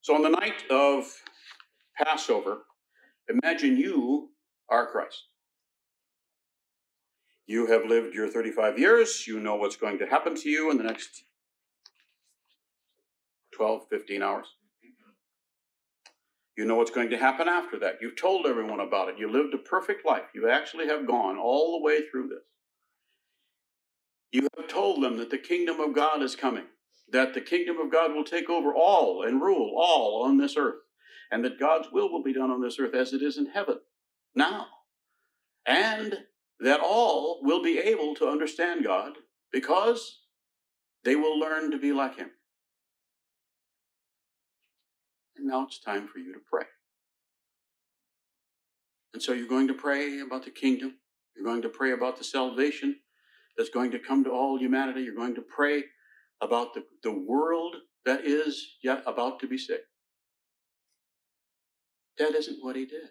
So on the night of Passover, imagine you are Christ. You have lived your 35 years. You know what's going to happen to you in the next 12, 15 hours. You know what's going to happen after that. You've told everyone about it. You lived a perfect life. You actually have gone all the way through this. You have told them that the kingdom of God is coming, that the kingdom of God will take over all and rule all on this earth, and that God's will be done on this earth as it is in heaven now. And that all will be able to understand God because they will learn to be like him. And now it's time for you to pray. And so you're going to pray about the kingdom. You're going to pray about the salvation that's going to come to all humanity. You're going to pray about the world that is yet about to be saved. That isn't what he did.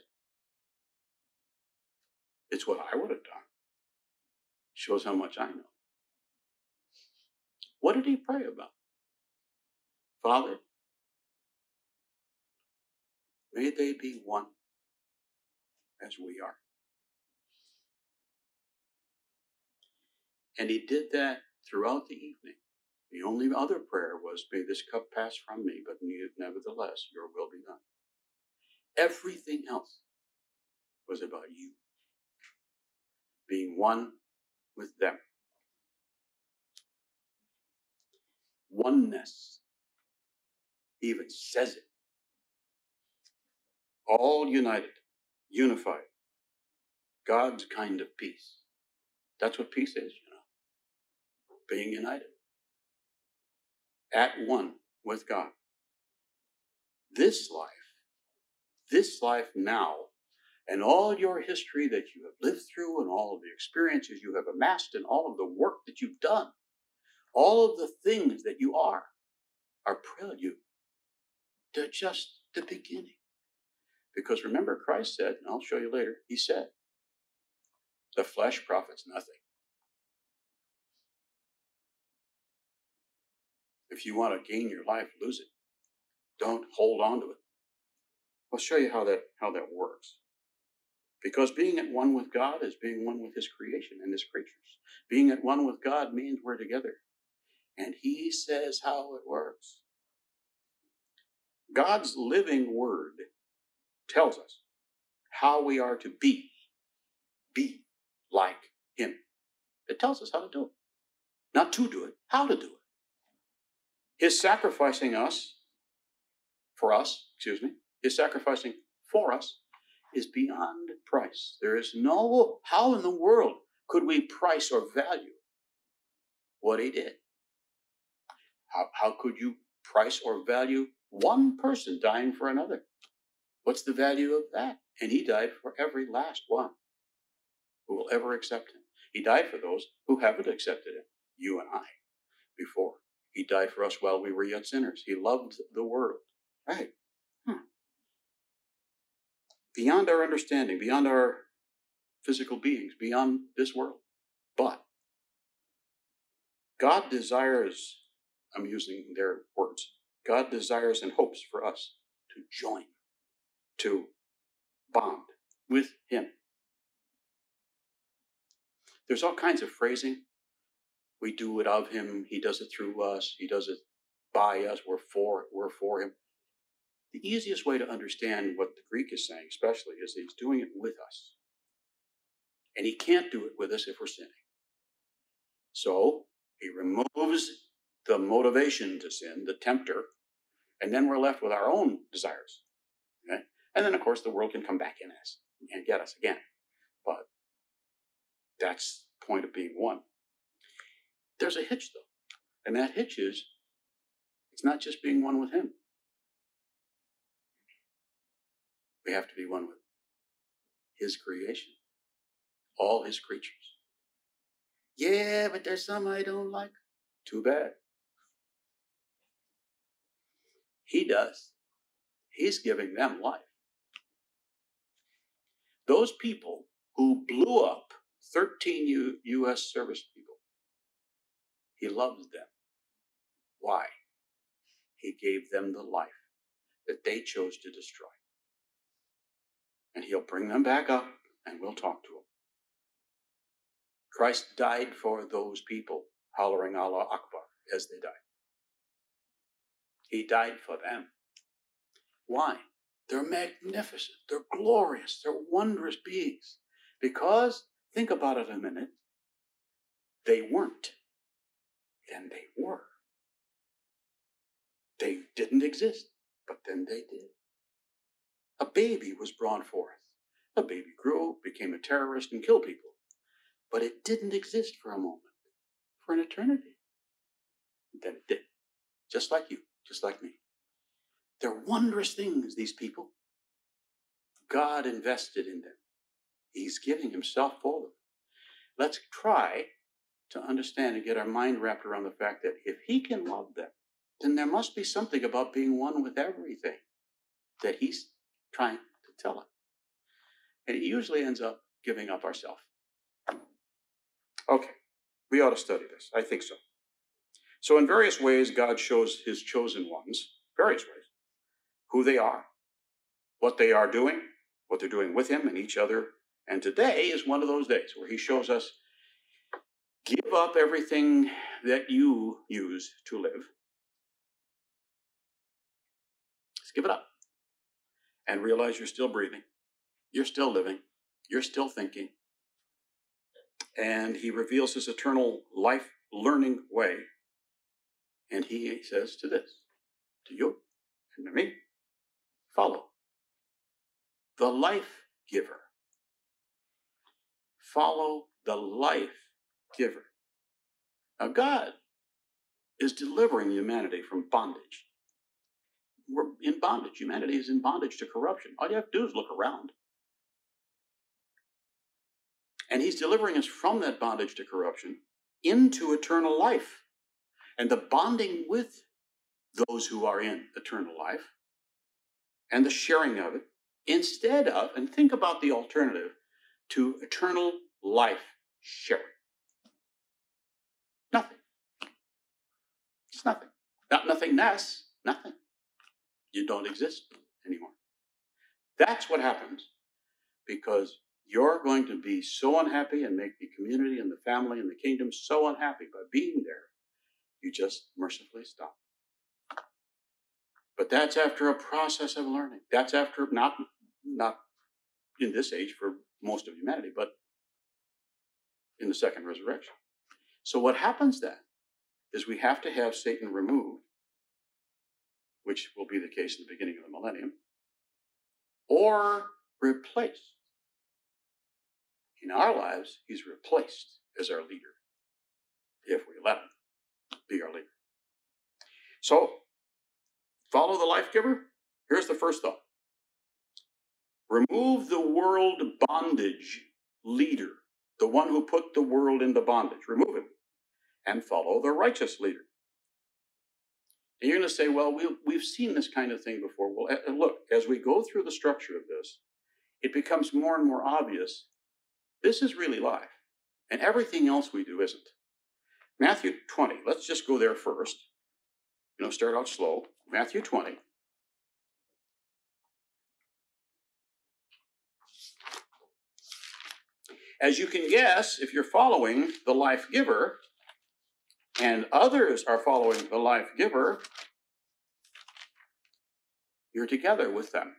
It's what I would have done. Shows how much I know. What did he pray about? Father, may they be one as we are. And he did that throughout the evening. The only other prayer was, may this cup pass from me, but nevertheless, your will be done. Everything else was about you being one with them. Oneness. He even says it. All united, unified. God's kind of peace. That's what peace is, being united. At one with God. This life now, and all your history that you have lived through, and all of the experiences you have amassed, and all of the work that you've done, all of the things that you are prelude. They're just the beginning. Because remember, Christ said, and I'll show you later, he said, the flesh profits nothing. If you want to gain your life, lose it. Don't hold on to it. I'll show you how that works. Because being at one with God is being one with his creation and his creatures. Being at one with God means we're together. And he says how it works. God's living word tells us how we are to be like him. It tells us how to do it. Not to do it, how to do it. His sacrificing for us is beyond price. There is how in the world could we price or value what he did? How could you price or value one person dying for another? What's the value of that? And he died for every last one who will ever accept him. He died for those who haven't accepted him, you and I, before. He died for us while we were yet sinners. He loved the world. Right. Beyond our understanding, beyond our physical beings, beyond this world. But God desires, I'm using their words, God desires and hopes for us to join, to bond with him. There's all kinds of phrasing. We do it of him. He does it through us. He does it by us. We're for him. The easiest way to understand what the Greek is saying, especially, is that he's doing it with us. And he can't do it with us if we're sinning. So he removes the motivation to sin, the tempter, and then we're left with our own desires. Okay? And then, of course, the world can come back in us and get us again. But that's the point of being one. There's a hitch, though. And that hitch is, it's not just being one with him. We have to be one with his creation. All his creatures. Yeah, but there's some I don't like. Too bad. He does. He's giving them life. Those people who blew up 13 U.S. service people, he loves them. Why? He gave them the life. that they chose to destroy. And he'll bring them back up, and we'll talk to them. Christ died for those people, hollering Allah Akbar as they died. He died for them. Why? They're magnificent. They're glorious. They're wondrous beings. Because, think about it a minute, they weren't. Then they were. They didn't exist, but then they did. A baby was brought forth. A baby grew, became a terrorist, and killed people. But it didn't exist for a moment, for an eternity. Then it did. Just like you, just like me. They're wondrous things, these people. God invested in them. He's giving himself for them. Let's try to understand and get our mind wrapped around the fact that if he can love them, then there must be something about being one with everything that he's trying to tell us. And it usually ends up giving up ourselves. Okay, we ought to study this. I think so. So in various ways, God shows his chosen ones, various ways, who they are, what they are doing, what they're doing with him and each other. And today is one of those days where he shows us, give up everything that you use to live. Just give it up. And realize you're still breathing. You're still living. You're still thinking. And he reveals his eternal life learning way. And he says to you and to me, follow the life giver. Follow the life giver. Now God is delivering humanity from bondage. We're in bondage. Humanity is in bondage to corruption. All you have to do is look around. And he's delivering us from that bondage to corruption into eternal life. And the bonding with those who are in eternal life and the sharing of it instead of, and think about the alternative to eternal life sharing. Nothing. It's nothing. Not nothingness. Nothing. You don't exist anymore. That's what happens because you're going to be so unhappy and make the community and the family and the kingdom so unhappy by being there, you just mercifully stop. But that's after a process of learning. That's after, not in this age for most of humanity, but in the second resurrection. So what happens then is we have to have Satan removed, which will be the case in the beginning of the millennium, or replaced. In our lives, he's replaced as our leader, if we let him be our leader. So, follow the life giver. Here's the first thought. Remove the world bondage leader, the one who put the world into bondage. Remove him and follow the righteous leader. And you're going to say, well, we've seen this kind of thing before. Well, look, as we go through the structure of this, it becomes more and more obvious this is really life, and everything else we do isn't. Matthew 20, let's just go there first. Start out slow. Matthew 20. As you can guess, if you're following the life giver, and others are following the life giver, you're together with them.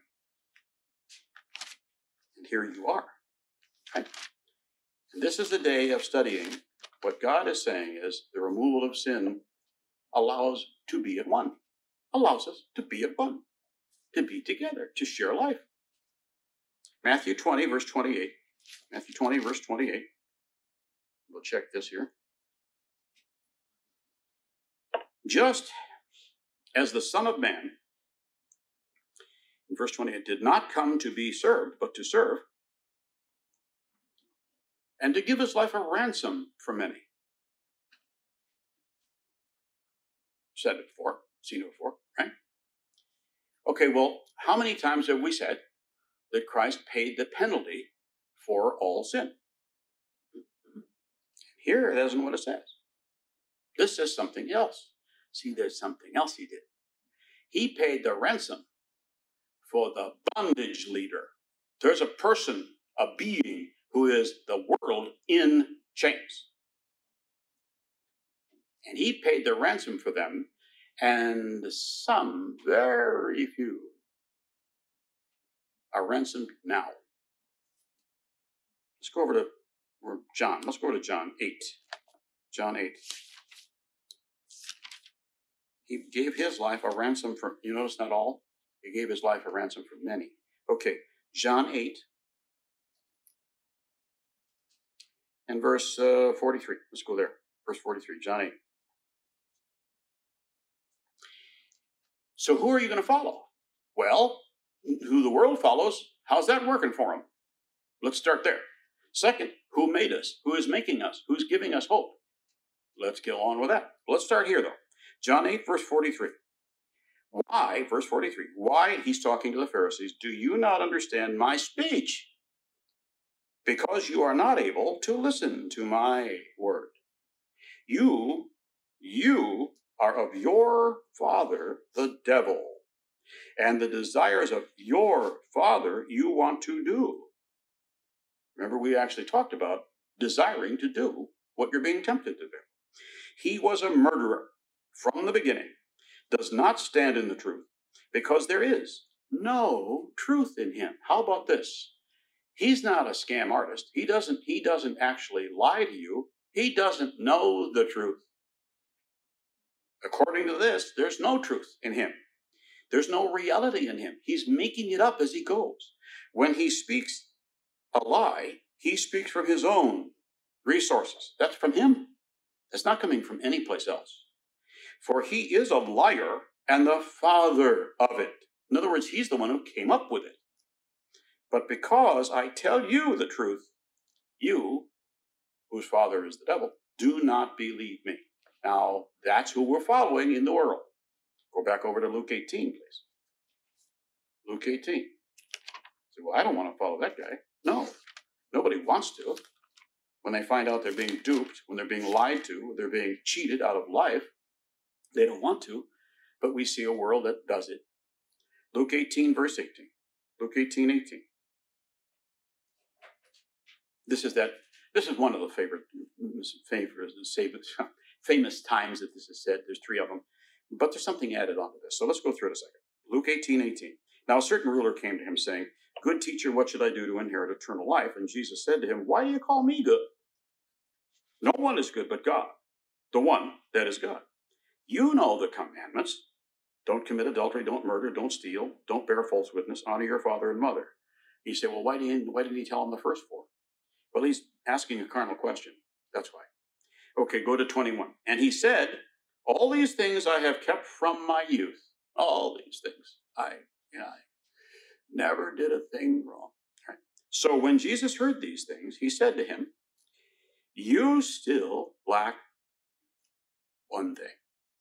And here you are. Okay? And this is the day of studying. What God is saying is the removal of sin allows to be at one. Allows us to be at one. To be together. To share life. Matthew 20, verse 28. Matthew 20, verse 28. We'll check this here. Just as the Son of Man, in verse 28, did not come to be served, but to serve, and to give his life a ransom for many. Said it before, seen it before, right? Okay, well, how many times have we said that Christ paid the penalty for all sin? Here, it isn't what it says. This says something else. See, there's something else he did. He paid the ransom for the bondage leader. There's a person, a being, who is the world in chains. And he paid the ransom for them, and some, very few, are ransomed now. Let's go over to John. Let's go over to John 8. John 8. He gave his life a ransom for, you notice not all? He gave his life a ransom for many. Okay, John 8 and verse 43. Let's go there. Verse 43, John 8. So who are you going to follow? Well, who the world follows, how's that working for them? Let's start there. Second, who made us? Who is making us? Who's giving us hope? Let's get on with that. Let's start here, though. John 8, verse 43. Why, verse 43, why, he's talking to the Pharisees, do you not understand my speech? Because you are not able to listen to my word. You are of your father, the devil, and the desires of your father you want to do. Remember, we actually talked about desiring to do what you're being tempted to do. He was a murderer from the beginning, does not stand in the truth, because there is no truth in him. How about this? He's not a scam artist. He doesn't actually lie to you. He doesn't know the truth. According to this, there's no truth in him. There's no reality in him. He's making it up as he goes. When he speaks a lie, he speaks from his own resources. That's from him. That's not coming from any place else. For he is a liar and the father of it. In other words, he's the one who came up with it. But because I tell you the truth, you, whose father is the devil, do not believe me. Now, that's who we're following in the world. Go back over to Luke 18, please. Luke 18. Say, well, I don't want to follow that guy. No, nobody wants to. When they find out they're being duped, when they're being lied to, they're being cheated out of life, they don't want to. But we see a world that does it. Luke 18, verse 18. Luke 18, 18. This is one of the famous times that this is said. There's three of them. But there's something added onto this. So let's go through it a second. Luke 18, 18. Now a certain ruler came to him saying, "Good teacher, what should I do to inherit eternal life?" And Jesus said to him, "Why do you call me good? No one is good but God, the one that is God. You know the commandments. Don't commit adultery, don't murder, don't steal, don't bear false witness, honor your father and mother." You say, well, why didn't he tell him the first four? Well, he's asking a carnal question. That's why. Okay, go to 21. And he said, "All these things I have kept from my youth." All these things. I never did a thing wrong. Right. So when Jesus heard these things, he said to him, "You still lack one thing.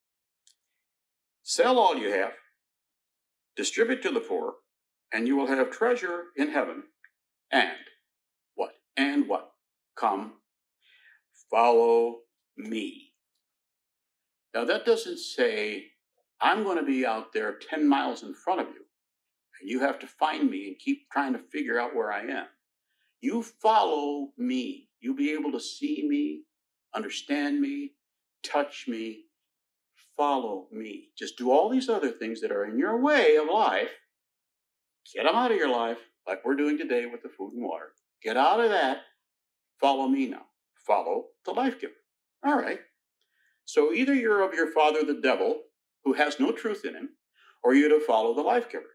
Sell all you have, distribute to the poor, and you will have treasure in heaven. And what? And what? Come, follow me." Now that doesn't say, I'm going to be out there 10 miles in front of you, and you have to find me and keep trying to figure out where I am. You follow me. You'll be able to see me, understand me, touch me, follow me. Just do all these other things that are in your way of life. Get them out of your life, like we're doing today with the food and water. Get out of that. Follow me now. Follow the life giver. All right. So either you're of your father, the devil, who has no truth in him, or you're to follow the life giver.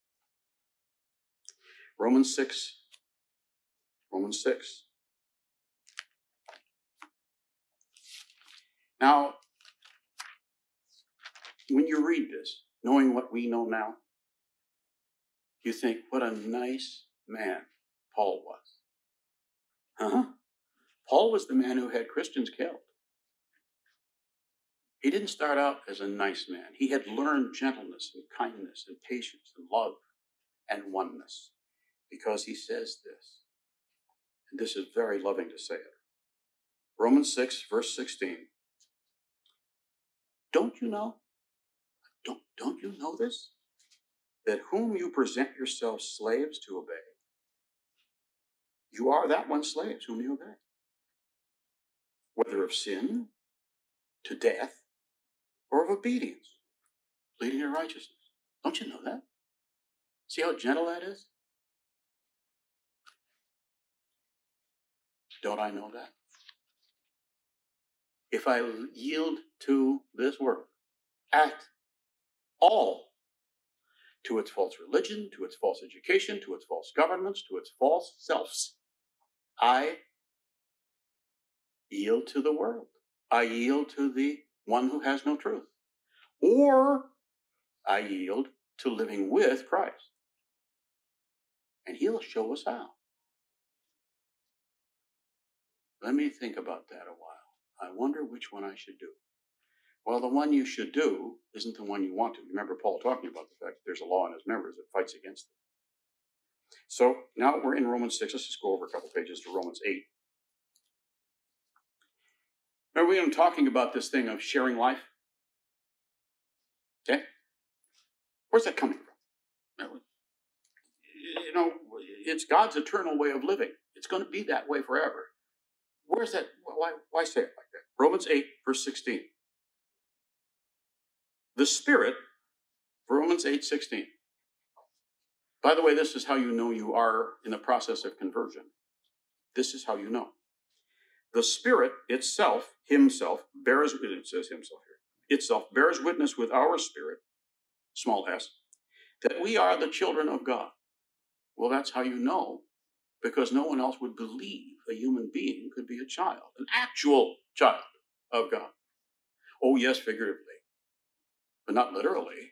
Romans 6. Romans 6. Now, when you read this, knowing what we know now, you think, what a nice man Paul was. Paul was the man who had Christians killed. He didn't start out as a nice man. He had learned gentleness and kindness and patience and love and oneness, because he says this. And this is very loving to say it. Romans 6, verse 16. Don't you know? Don't you know this? that whom you present yourselves slaves to obey, you are that one slaves whom you obey, whether of sin to death or of obedience, leading to righteousness. Don't you know that? See how gentle that is? Don't I know that? If I yield to this world at all, to its false religion, to its false education, to its false governments, to its false selves, I yield to the world. I yield to the one who has no truth. Or I yield to living with Christ. And he'll show us how. Let me think about that a while. I wonder which one I should do. Well, the one you should do isn't the one you want to. Remember Paul talking about the fact that there's a law in his members that fights against it. So now we're in Romans 6. Let's just go over a couple pages to Romans 8. Remember we've been talking about this thing of sharing life? Okay? Where's that coming from? You know, it's God's eternal way of living. It's going to be that way forever. Where's that? Why say it like that? Romans 8, verse 16. The Spirit, Romans 8:16. By the way, this is how you know you are in the process of conversion. This is how you know. The Spirit itself, himself, bears, it says himself here, itself bears witness with our spirit, small s, that we are the children of God. Well, that's how you know, because no one else would believe a human being could be a child, an actual child of God. Oh, yes, figuratively, but not literally.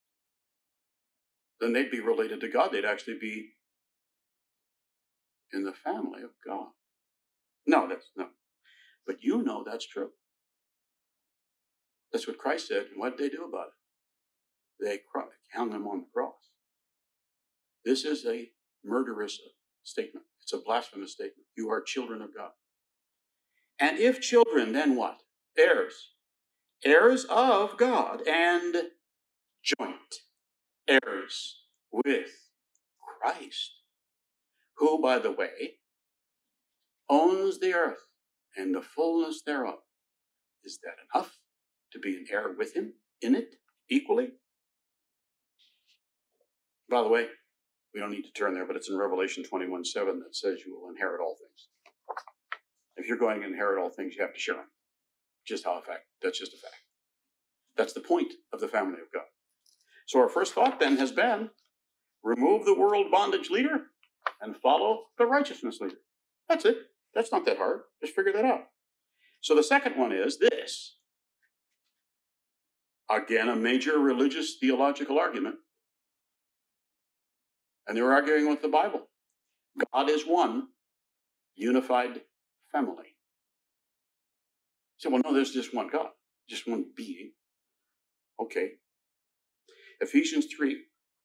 Then they'd be related to God. They'd actually be in the family of God. No. But you know that's true. That's what Christ said. And what did they do about it? They hung him on the cross. This is a murderous statement. It's a blasphemous statement. You are children of God. And if children, then what? Heirs. Heirs of God and joint heirs with Christ, who, by the way, owns the earth and the fullness thereof. Is that enough to be an heir with him in it equally? By the way, we don't need to turn there, but it's in Revelation 21:7 that says you will inherit all things. If you're going to inherit all things, you have to share them. Just how a fact. That's just a fact. That's the point of the family of God. So our first thought then has been, remove the world bondage leader and follow the righteousness leader. That's it. That's not that hard. Just figure that out. So the second one is this. Again, a major religious theological argument. And they're arguing with the Bible. God is one unified family. So, well, no, there's just one God, just one being. Okay. Ephesians 3.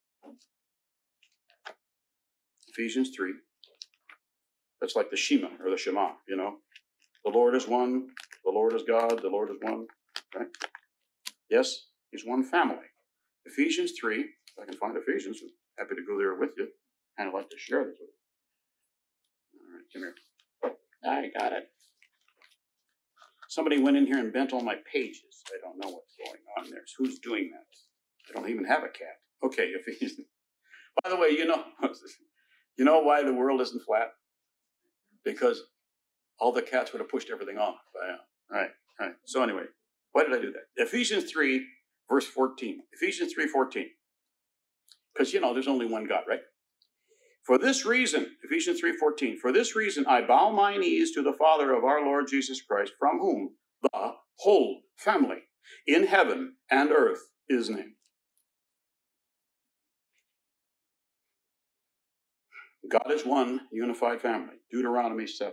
Ephesians 3. That's like the Shema or the Shema, you know. The Lord is one. The Lord is God. The Lord is one. Right? Yes, he's one family. Ephesians 3. If I can find Ephesians, I'm happy to go there with you. Kind of like to share this with you. All right, come here. I got it. Somebody went in here and bent all my pages. I don't know what's going on there. So who's doing that? I don't even have a cat. Okay, Ephesians. By the way, you know why the world isn't flat? Because all the cats would have pushed everything off. All right. So anyway, why did I do that? Ephesians 3, verse 14. Ephesians 3:14. Because, there's only one God, right? For this reason, Ephesians 3:14, for this reason I bow my knees to the Father of our Lord Jesus Christ, from whom the whole family in heaven and earth is named. God is one unified family. Deuteronomy 7.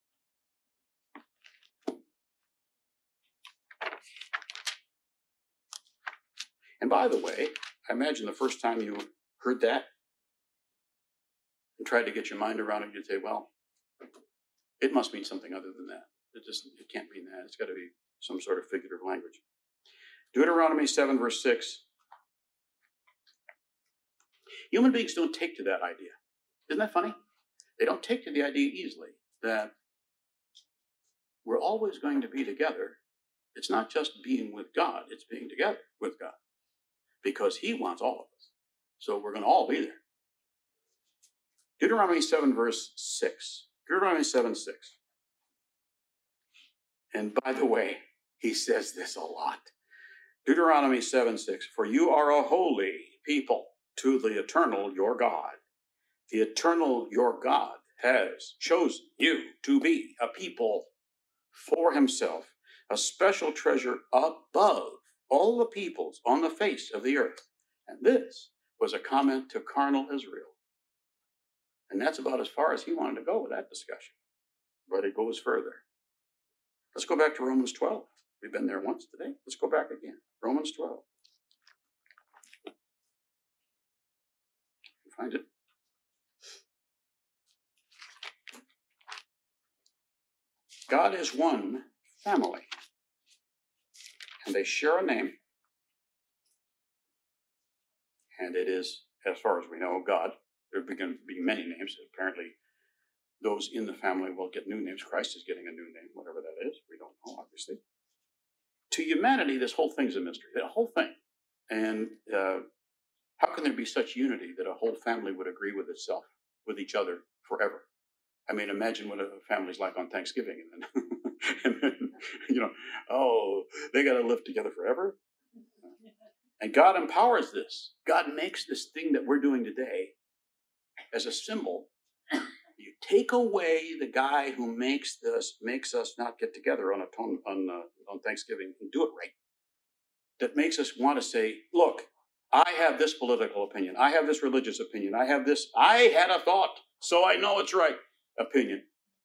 And by the way, I imagine the first time you heard that and tried to get your mind around it, you'd say, well, it must mean something other than that. It can't mean that. It's got to be some sort of figurative language. Deuteronomy 7, verse 6. Human beings don't take to that idea. Isn't that funny? They don't take to the idea easily that we're always going to be together. It's not just being with God, it's being together with God. Because he wants all of us. So we're going to all be there. Deuteronomy 7, verse 6. Deuteronomy 7, 6. And by the way, he says this a lot. Deuteronomy 7, 6. For you are a holy people to the eternal your God. The eternal your God has chosen you to be a people for himself, a special treasure above all the peoples on the face of the earth. And this was a comment to carnal Israel. And that's about as far as he wanted to go with that discussion. But it goes further. Let's go back to Romans 12. We've been there once today. Let's go back again. Romans 12. Find it. God is one family. And they share a name. And it is, as far as we know, God. There are going to be many names. Apparently, those in the family will get new names. Christ is getting a new name, whatever that is. We don't know, obviously. To humanity, this whole thing's a mystery. The whole thing. And how can there be such unity that a whole family would agree with itself, with each other, forever? I mean, imagine what a family's like on Thanksgiving. And then they got to live together forever. And God empowers this. God makes this thing that we're doing today as a symbol. You take away the guy who makes us not get together on Thanksgiving and do it right. That makes us want to say, look, I have this political opinion. I have this religious opinion. I have this, I had a thought, so I know it's right opinion.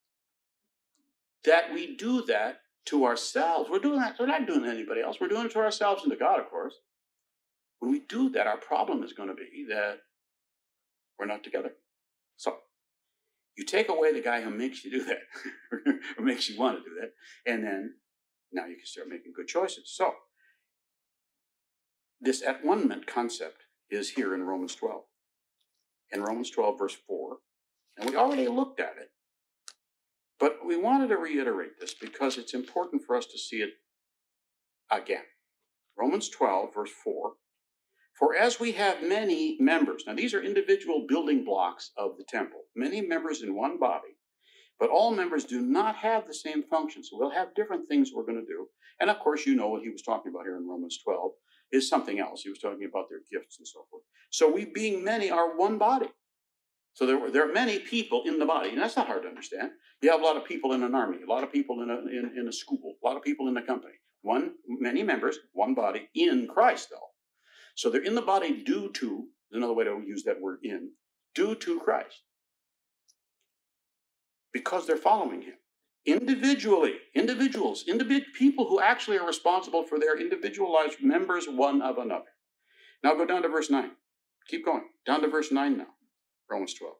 That we do that to ourselves. We're doing that. We're not doing it to anybody else. We're doing it to ourselves and to God, of course. When we do that, our problem is going to be that we're not together. So you take away the guy who makes you do that, or makes you want to do that, and then now you can start making good choices. So this at-one-ment concept is here in Romans 12. In Romans 12, verse 4. And we already looked at it. But we wanted to reiterate this because it's important for us to see it again. Romans 12, verse 4. For as we have many members, now these are individual building blocks of the temple, many members in one body, but all members do not have the same function. So we'll have different things we're going to do. And of course, you know what he was talking about here in Romans 12 is something else. He was talking about their gifts and so forth. So we being many are one body. So there are many people in the body, and that's not hard to understand. You have a lot of people in an army, a lot of people in a school, a lot of people in a company. Many members, one body in Christ, though. So they're in the body due to, another way to use that word in, due to Christ. Because they're following him. Individuals, people who actually are responsible for their individualized members one of another. Now go down to verse 9. Keep going. Down to verse 9 now. Romans 12.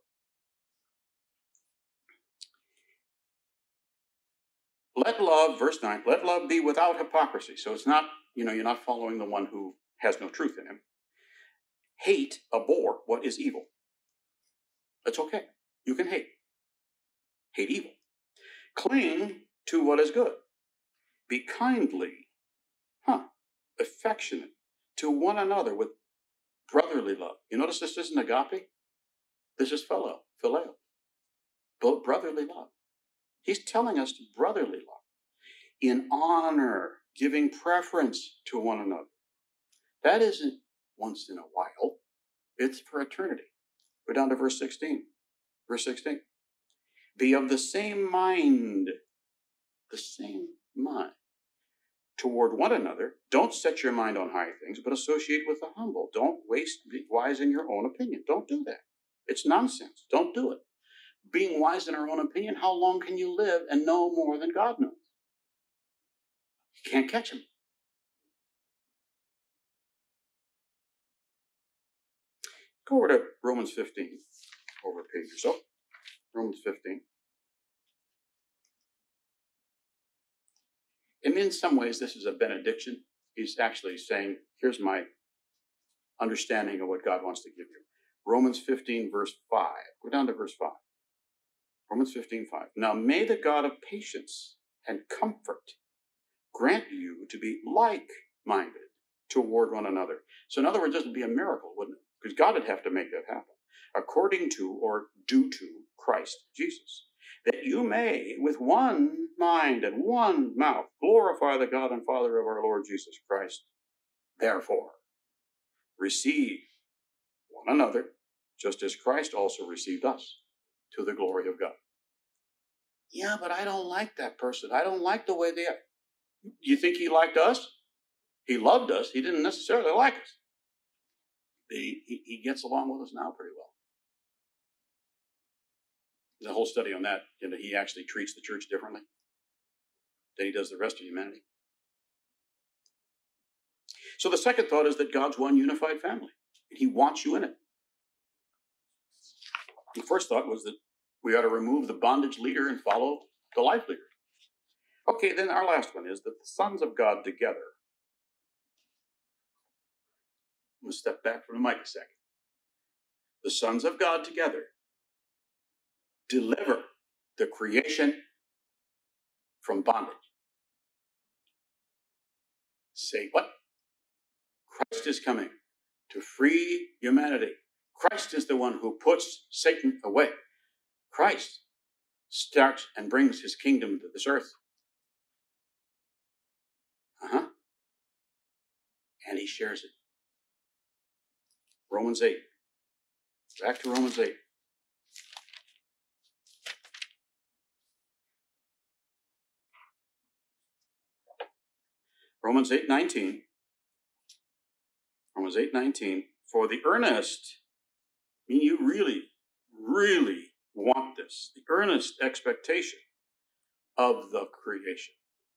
Let love, verse 9, let love be without hypocrisy. So it's not, you're not following the one who has no truth in him. Hate, abhor what is evil. That's okay. You can hate. Hate evil. Cling to what is good. Be kindly, affectionate to one another with brotherly love. You notice this isn't agape? This is phileo. Brotherly love. He's telling us brotherly love. In honor, giving preference to one another. That isn't once in a while. It's for eternity. Go down to verse 16. Verse 16. Be of the same mind. The same mind. Toward one another. Don't set your mind on high things, but associate with the humble. Don't be wise in your own opinion. Don't do that. It's nonsense. Don't do it. Being wise in our own opinion, how long can you live and know more than God knows? You can't catch him. Go over to Romans 15, over a page or so. Romans 15. And in some ways, this is a benediction. He's actually saying, here's my understanding of what God wants to give you. Romans 15, verse 5. Go down to verse 5. Romans 15:5. Now may the God of patience and comfort grant you to be like-minded toward one another. So in other words, this would be a miracle, wouldn't it? Because God would have to make that happen. According to or due to Christ Jesus, that you may, with one mind and one mouth, glorify the God and Father of our Lord Jesus Christ. Therefore, receive one another, just as Christ also received us, to the glory of God. Yeah, but I don't like that person. I don't like the way they are. You think he liked us? He loved us. He didn't necessarily like us. He gets along with us now pretty well. There's a whole study on that. He actually treats the church differently than he does the rest of humanity. So the second thought is that God's one unified family. He wants you in it. The first thought was that we ought to remove the bondage leader and follow the life leader. Okay, then our last one is that the sons of God together. I'm going to step back from the mic a second. The sons of God together deliver the creation from bondage. Say what? Christ is coming to free humanity. Christ is the one who puts Satan away. Christ starts and brings his kingdom to this earth. And he shares it. Romans 8. Back to Romans 8. Romans 8:19. Romans 8:19. For the earnest, I mean, you really, really want this. The earnest expectation of the creation.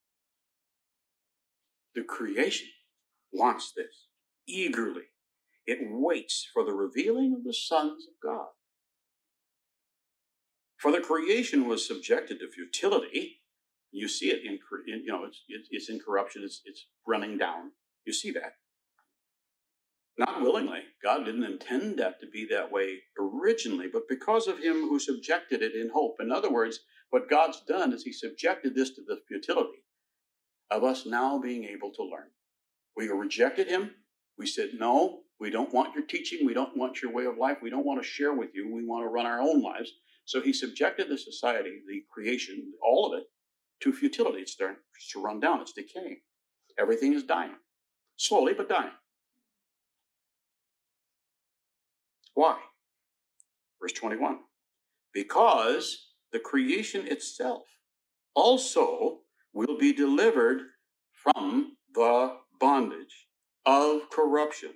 The creation wants this eagerly. It waits for the revealing of the sons of God. For the creation was subjected to futility. You see it it's in corruption. It's running down. You see that. Not willingly. God didn't intend that to be that way originally, but because of him who subjected it in hope. In other words, what God's done is he subjected this to the futility of us now being able to learn. We rejected him. We said, no, we don't want your teaching. We don't want your way of life. We don't want to share with you. We want to run our own lives. So he subjected the society, the creation, all of it, to futility. It's starting to run down. It's decaying. Everything is dying. Slowly, but dying. Why? Verse 21. Because the creation itself also will be delivered from the bondage of corruption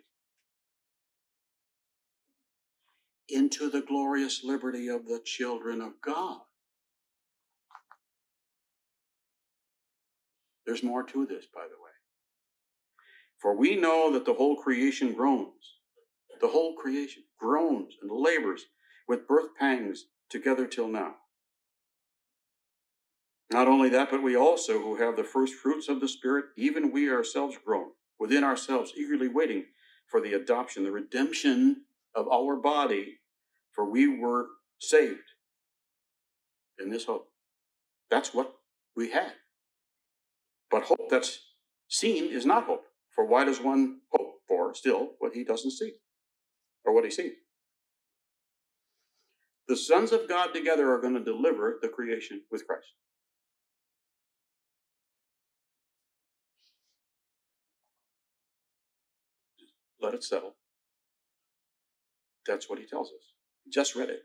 into the glorious liberty of the children of God. There's more to this, by the way. For we know that the whole creation groans. The whole creation groans and labors with birth pangs together till now. Not only that, but we also, who have the first fruits of the Spirit, even we ourselves groan within ourselves, eagerly waiting for the adoption, the redemption of our body, for we were saved in this hope. That's what we had. But hope that's seen is not hope. For why does one hope for still what he doesn't see? Or what he sees? The sons of God together are going to deliver the creation with Christ. Let it settle. That's what he tells us. Just read it.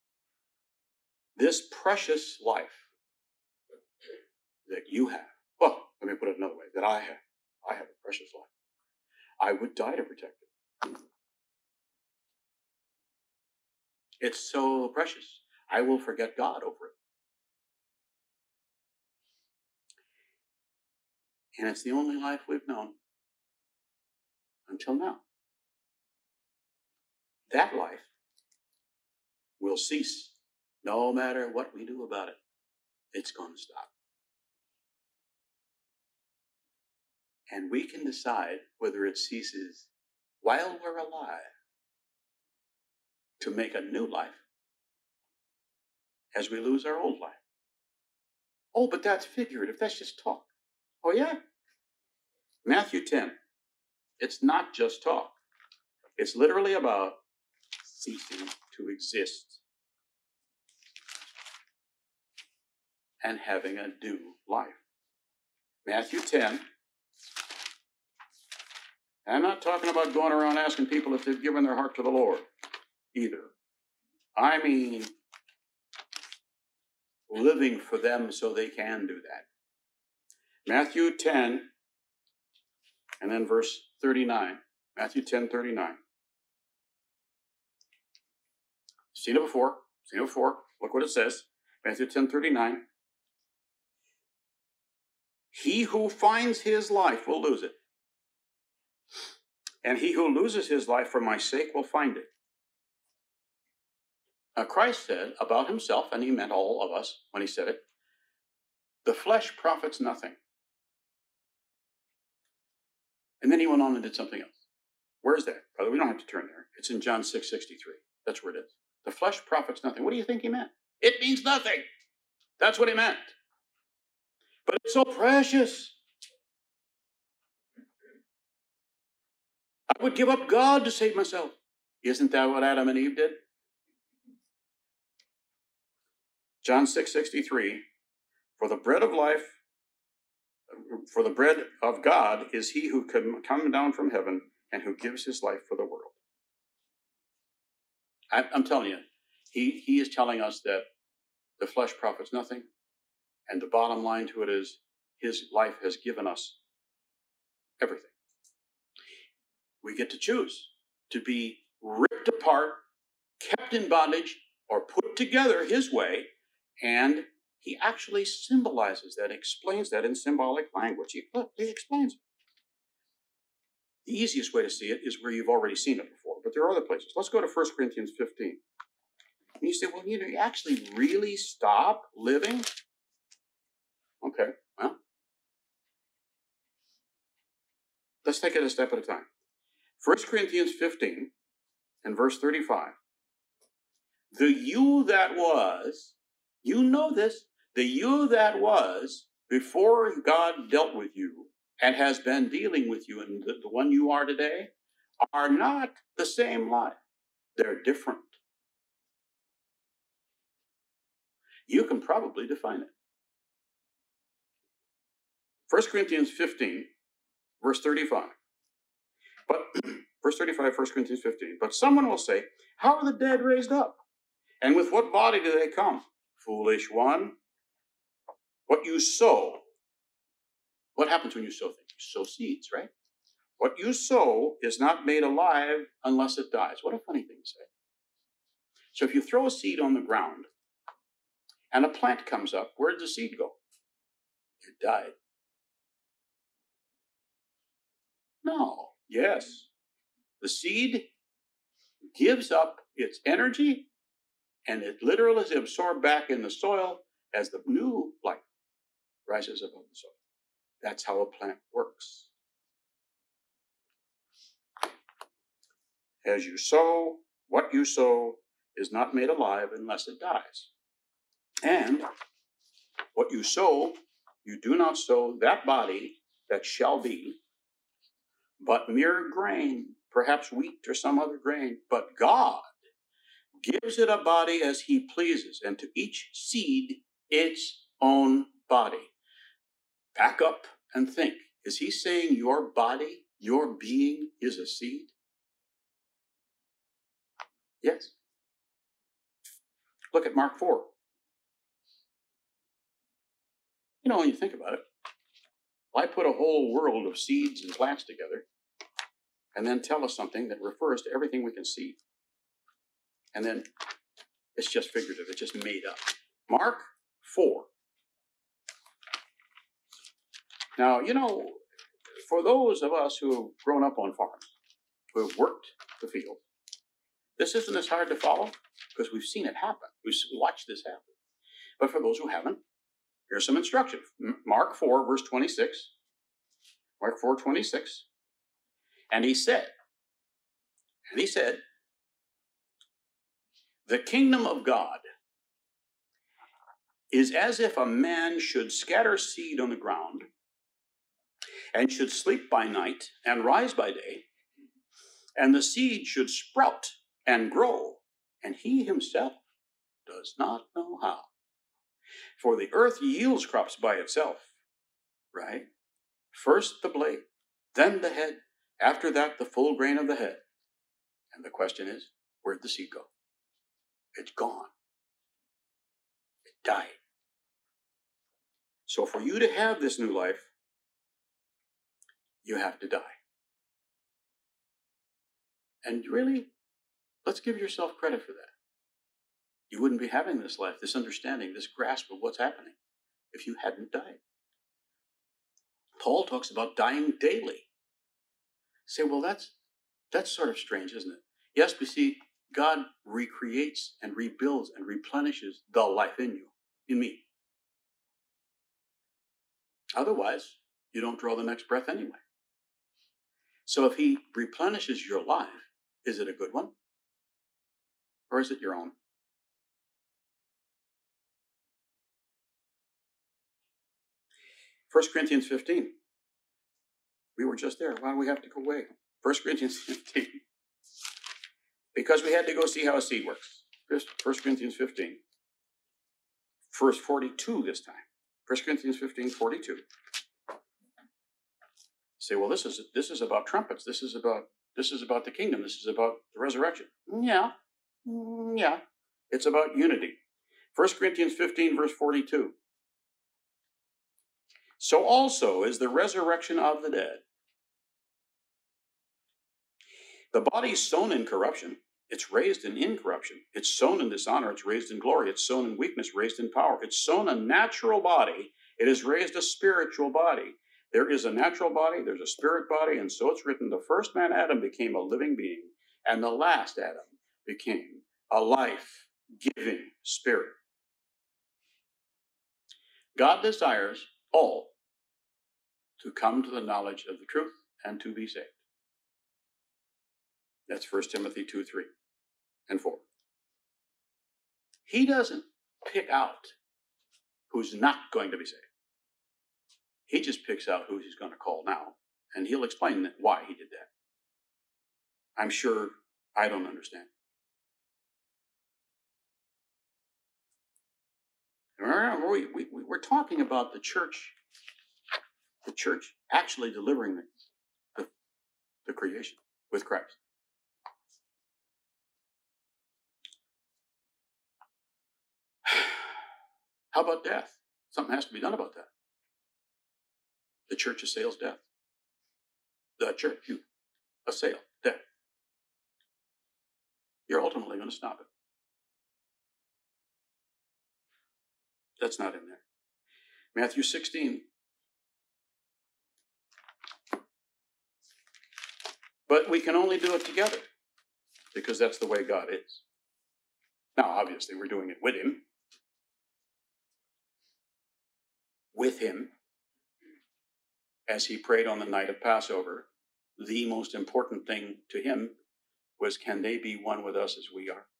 This precious life that you have, well, let me put it another way, that I have a precious life. I would die to protect it. It's so precious. I will forget God over it. And it's the only life we've known until now. That life will cease no matter what we do about it. It's going to stop. And we can decide whether it ceases while we're alive to make a new life as we lose our old life. Oh, but that's figurative. That's just talk. Oh, yeah? Matthew 10. It's not just talk. It's literally about ceasing to exist and having a new life. Matthew 10. I'm not talking about going around asking people if they've given their heart to the Lord either. I mean, living for them so they can do that. Matthew 10, and then verse 39. Matthew 10, 39. Seen it before. Look what it says. Matthew 10, 39. He who finds his life will lose it. And he who loses his life for my sake will find it. Now, Christ said about himself, and he meant all of us when he said it, the flesh profits nothing. And then he went on and did something else. Where's that? Brother, we don't have to turn there. It's in John 6:63. That's where it is. The flesh profits nothing. What do you think he meant? It means nothing. That's what he meant. But it's so precious. I would give up God to save myself. Isn't that what Adam and Eve did? John 6:63. For the bread of life, for the bread of God is he who can come down from heaven and who gives his life for the world. I'm telling you, he is telling us that the flesh profits nothing. And the bottom line to it is his life has given us everything. We get to choose to be ripped apart, kept in bondage, or put together his way. And he actually symbolizes that, explains that in symbolic language. He explains it. The easiest way to see it is where you've already seen it before, but there are other places. Let's go to 1 Corinthians 15. And you say, well, you actually really stop living? Okay, well, let's take it a step at a time. 1 Corinthians 15 and verse 35. The you that was, you know this, the you that was before God dealt with you and has been dealing with you, and the one you are today, are not the same life. They're different. You can probably define it. 1 Corinthians 15, verse 35. But, verse 35, 1 Corinthians 15. But someone will say, how are the dead raised up? And with what body do they come? Foolish one. What you sow. What happens when you sow things? You sow seeds, right? What you sow is not made alive unless it dies. What a funny thing to say. So if you throw a seed on the ground and a plant comes up, where did the seed go? It died. No. Yes. The seed gives up its energy and it literally is absorbed back in the soil as the new life rises above the soil. That's how a plant works. As you sow, what you sow is not made alive unless it dies. And what you sow, you do not sow that body that shall be, but mere grain, perhaps wheat or some other grain. But God gives it a body as he pleases, and to each seed its own body. Back up and think. Is he saying your body, your being is a seed? Yes. Look at Mark 4. When you think about it, why put a whole world of seeds and plants together and then tell us something that refers to everything we can see? And then it's just figurative. It's just made up. Mark 4. Now, for those of us who have grown up on farms, who have worked the field, this isn't as hard to follow because we've seen it happen. We've watched this happen. But for those who haven't, here's some instruction. Mark 4, verse 26. Mark 4, 26. And he said, The kingdom of God is as if a man should scatter seed on the ground and should sleep by night and rise by day, and the seed should sprout and grow, and he himself does not know how. For the earth yields crops by itself, right? First the blade, then the head, after that the full grain of the head. And the question is, where'd the seed go? It's gone. It died. So for you to have this new life, you have to die. And really, let's give yourself credit for that. You wouldn't be having this life, this understanding, this grasp of what's happening if you hadn't died. Paul talks about dying daily. Say, well, that's sort of strange, isn't it? Yes, but see, God recreates and rebuilds and replenishes the life in you, in me. Otherwise, you don't draw the next breath anyway. So if he replenishes your life, is it a good one? Or is it your own? 1 Corinthians 15. We were just there. Why do we have to go away? 1 Corinthians 15. Because we had to go see how a seed works. 1 Corinthians 15. Verse 42 this time. 1 Corinthians 15, 42. Say, well, this is about trumpets. This is about the kingdom. This is about the resurrection. Yeah. It's about unity. 1 Corinthians 15, verse 42. So also is the resurrection of the dead. The body is sown in corruption. It's raised in incorruption. It's sown in dishonor. It's raised in glory. It's sown in weakness, raised in power. It's sown a natural body. It is raised a spiritual body. There is a natural body. There's a spirit body. And so it's written, the first man, Adam, became a living being. And the last Adam became a life-giving spirit. God desires all to come to the knowledge of the truth and to be saved. That's 1 Timothy 2, 3 and 4. He doesn't pick out who's not going to be saved. He just picks out who he's going to call now, and he'll explain why he did that. I'm sure I don't understand. Remember, we're talking about the church actually delivering the creation with Christ. How about death? Something has to be done about that. The church assails death. The church, you assail death. You're ultimately going to stop it. That's not in there. Matthew 16. But we can only do it together because that's the way God is. Now, obviously, we're doing it with him. With him, as he prayed on the night of Passover, the most important thing to him was, can they be one with us as we are?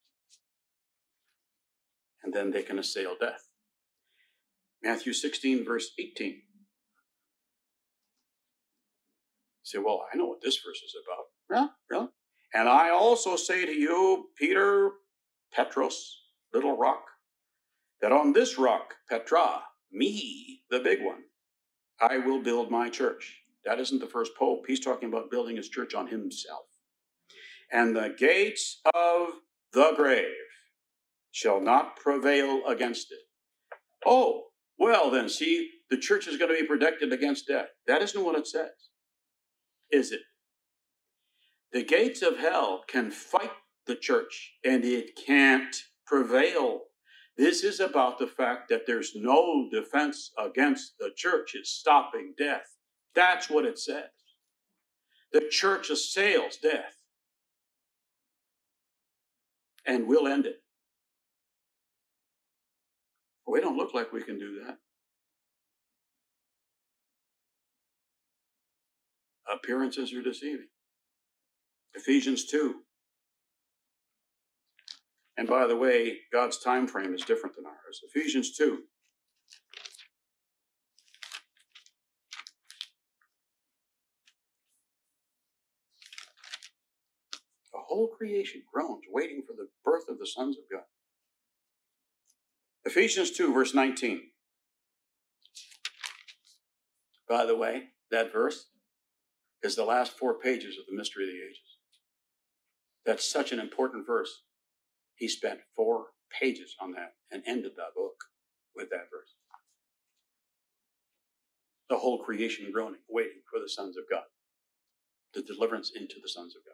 And then they can assail death. Matthew 16, verse 18. You say, well, I know what this verse is about. Yeah, really? And I also say to you, Peter, Petros, little rock, that on this rock, Petra, me, the big one, I will build my church. That isn't the first pope. He's talking about building his church on himself. And the gates of the grave shall not prevail against it. Oh, well then, see, the church is going to be protected against death. That isn't what it says, is it? The gates of hell can fight the church, and it can't prevail. This is about the fact that there's no defense against the church. It's stopping death. That's what it says. The church assails death. And we'll end it. We don't look like we can do that. Appearances are deceiving. Ephesians 2. And by the way, God's time frame is different than ours. Ephesians 2. The whole creation groans, waiting for the birth of the sons of God. Ephesians 2, verse 19. By the way, that verse is the last 4 pages of the Mystery of the Ages. That's such an important verse. He spent 4 pages on that and ended the book with that verse. The whole creation groaning, waiting for the sons of God. The deliverance into the sons of God.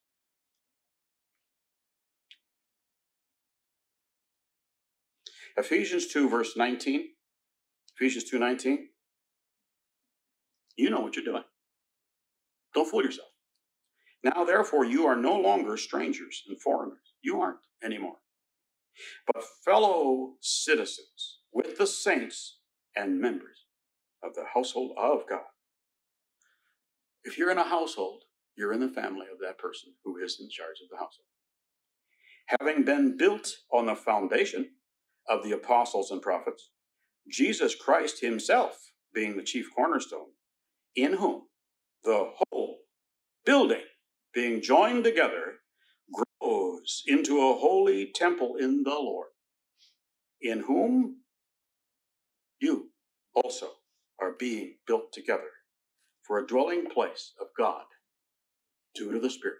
Ephesians 2, verse 19. Ephesians 2:19. You know what you're doing. Don't fool yourself. Now, therefore, you are no longer strangers and foreigners. You aren't anymore. But fellow citizens with the saints and members of the household of God. If you're in a household, you're in the family of that person who is in charge of the household. Having been built on the foundation of the apostles and prophets, Jesus Christ himself being the chief cornerstone, in whom the whole building being joined together grows into a holy temple in the Lord, in whom you also are being built together for a dwelling place of God due to the Spirit.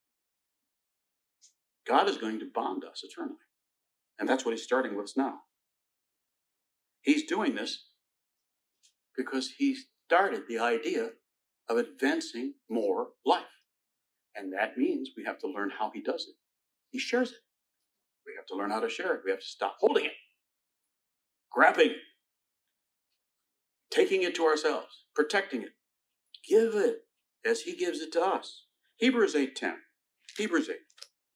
God is going to bond us eternally. And that's what he's starting with us now. He's doing this because he started the idea of advancing more life. And that means we have to learn how he does it. He shares it. We have to learn how to share it. We have to stop holding it, grabbing it, taking it to ourselves, protecting it. Give it as he gives it to us. Hebrews 8:10. Hebrews 8.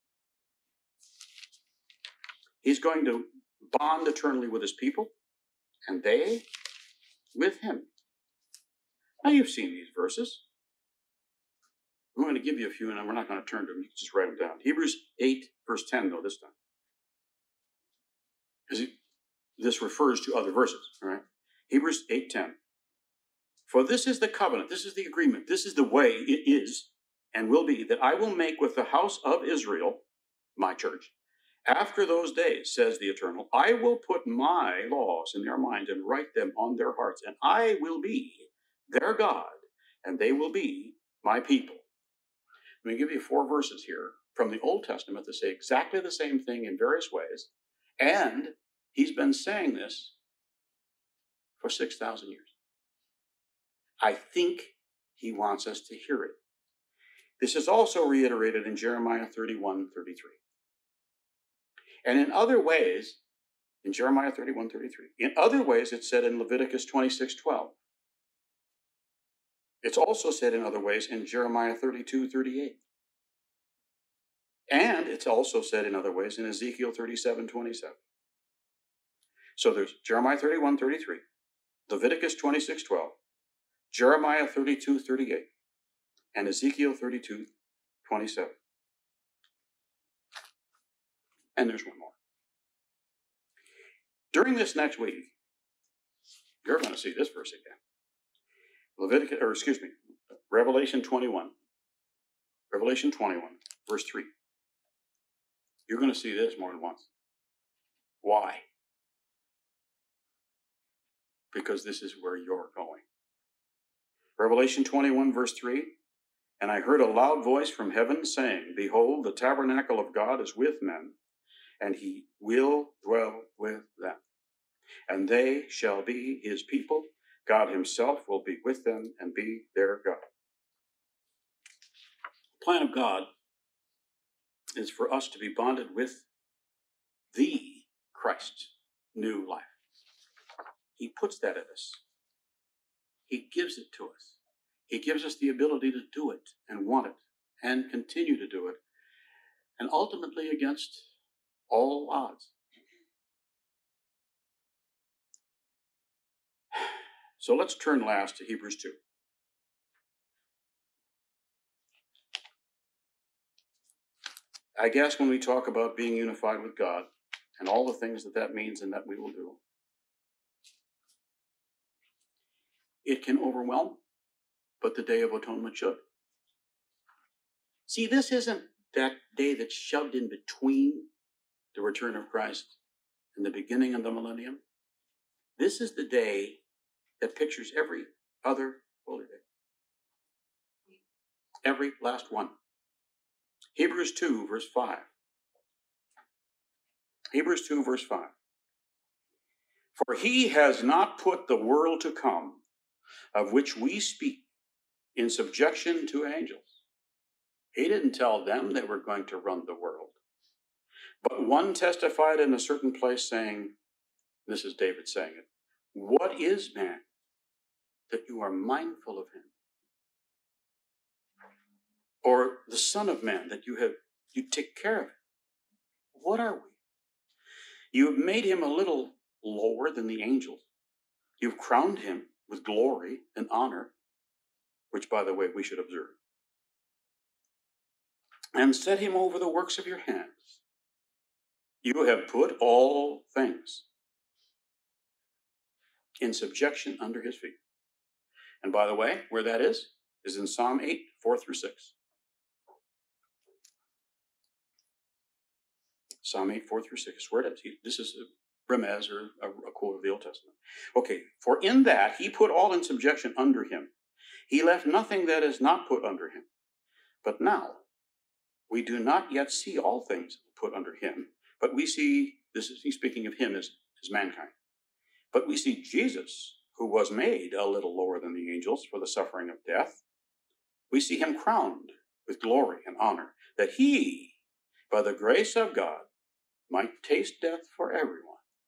He's going to bond eternally with his people, and they with him. Now, you've seen these verses. I'm going to give you a few, and we're not going to turn to them. You can just write them down. Hebrews 8, verse 10, though, this time. Because this refers to other verses, all right? Hebrews 8:10. For this is the covenant, this is the agreement, this is the way it is and will be that I will make with the house of Israel, my church, after those days, says the Eternal, I will put my laws in their mind and write them on their hearts, and I will be their God, and they will be my people. Let me give you 4 verses here from the Old Testament that say exactly the same thing in various ways, and he's been saying this for 6,000 years. I think he wants us to hear it. This is also reiterated in Jeremiah 31:33. And in other ways, in Jeremiah 31:33, in other ways it's said in Leviticus 26:12. It's also said in other ways in Jeremiah 32:38. And it's also said in other ways in Ezekiel 37:27. So there's Jeremiah 31:33, Leviticus 26:12, Jeremiah 32:38, and Ezekiel 32:27. And there's one more. During this next week, you're going to see this verse again. Revelation 21. Revelation 21, verse 3. You're going to see this more than once. Why? Because this is where you're going. Revelation 21, verse 3. And I heard a loud voice from heaven saying, Behold, the tabernacle of God is with men, and he will dwell with them. And they shall be his people. God himself will be with them and be their God. The plan of God is for us to be bonded with the Christ, new life. He puts that in us. He gives it to us. He gives us the ability to do it and want it and continue to do it, and ultimately against all odds. So let's turn last to Hebrews 2. I guess when we talk about being unified with God and all the things that that means and that we will do, it can overwhelm, but the Day of Atonement should. See, this isn't that day that's shoved in between the return of Christ and the beginning of the millennium. This is the day that pictures every other holy day. Every last one. Hebrews 2, verse 5. Hebrews 2, verse 5. For he has not put the world to come, of which we speak, in subjection to angels. He didn't tell them they were going to run the world. But one testified in a certain place, saying, this is David saying it, what is man that you are mindful of him? Or the Son of Man that you take care of him? What are we? You have made him a little lower than the angels. You've crowned him with glory and honor, which, by the way, we should observe, and set him over the works of your hands. You have put all things in subjection under his feet. And by the way, where that is in Psalm 8, 4 through 6. Psalm 8, 4 through 6, where it is. This is a remez, or a quote of the Old Testament. Okay, for in that he put all in subjection under him. He left nothing that is not put under him. But now, we do not yet see all things put under him, but we see, he's speaking of him as mankind. But we see Jesus, who was made a little lower than the angels for the suffering of death. We see him crowned with glory and honor, that he, by the grace of God, might taste death for everyone.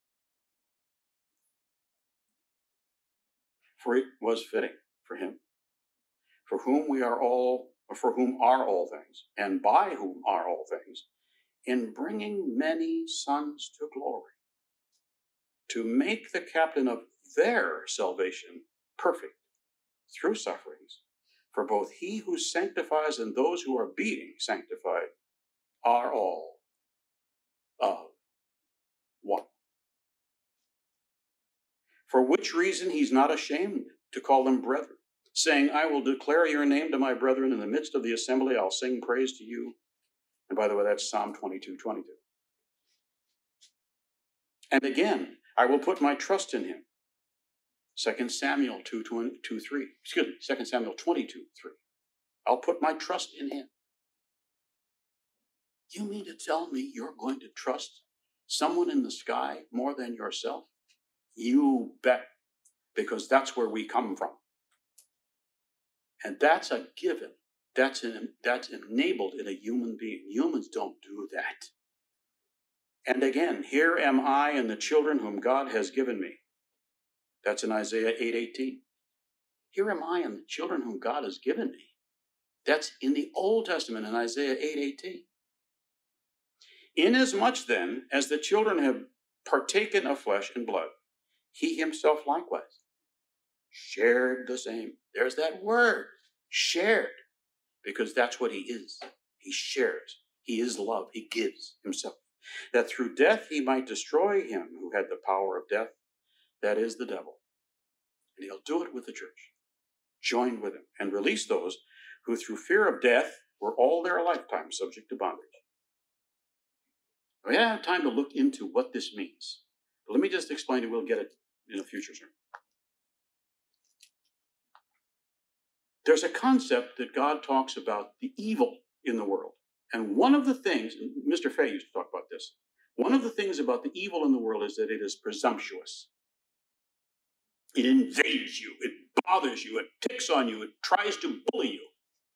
For it was fitting for him, for whom are all things, and by whom are all things, in bringing many sons to glory, to make the captain of their salvation perfect through sufferings. For both he who sanctifies and those who are being sanctified are all of one. For which reason he's not ashamed to call them brethren, saying, I will declare your name to my brethren in the midst of the assembly. I'll sing praise to you. And by the way, that's Psalm 22, 22. And again, I will put my trust in him. 2 Samuel 2, 3. Excuse me, 2 Samuel 22, 3. I'll put my trust in him. You mean to tell me you're going to trust someone in the sky more than yourself? You bet, because that's where we come from. And that's a given. That's enabled in a human being. Humans don't do that. And again, here am I and the children whom God has given me. That's in Isaiah 8:18. Here am I and the children whom God has given me. That's in the Old Testament in Isaiah 8:18. Inasmuch then as the children have partaken of flesh and blood, he himself likewise shared the same. There's that word, shared, because that's what he is. He shares. He is love. He gives himself, that through death he might destroy him who had the power of death, that is the devil. And he'll do it with the church, joined with him, and release those who through fear of death were all their lifetime subject to bondage. We don't have time to look into what this means. But let me just explain it. We'll get it in a future sermon. There's a concept that God talks about the evil in the world. And one of the things, and Mr. Fay used to talk about this, one of the things about the evil in the world is that it is presumptuous. It invades you, it bothers you, it picks on you, it tries to bully you.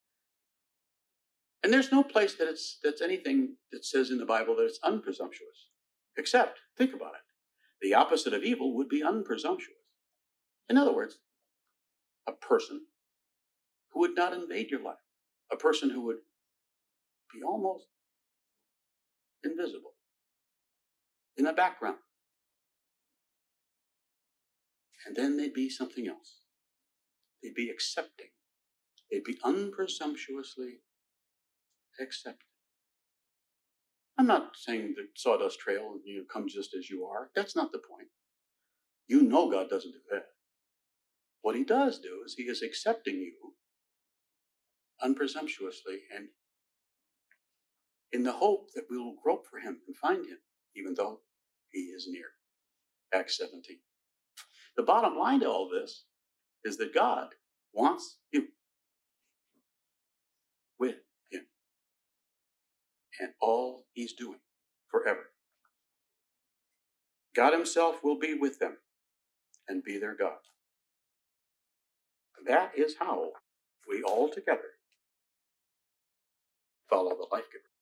And there's no place that's anything that says in the Bible that it's unpresumptuous. Except, think about it, the opposite of evil would be unpresumptuous. In other words, a person who would not invade your life, a person who would be almost invisible, in the background. And then they'd be something else. They'd be accepting. They'd be unpresumptuously accepting. I'm not saying the sawdust trail, come just as you are. That's not the point. You know God doesn't do that. What he does do is he is accepting you unpresumptuously and in the hope that we will grope for him and find him, even though he is near. Acts 17. The bottom line to all this is that God wants you with him and all he's doing forever. God himself will be with them and be their God. That is how we all together follow the life giver.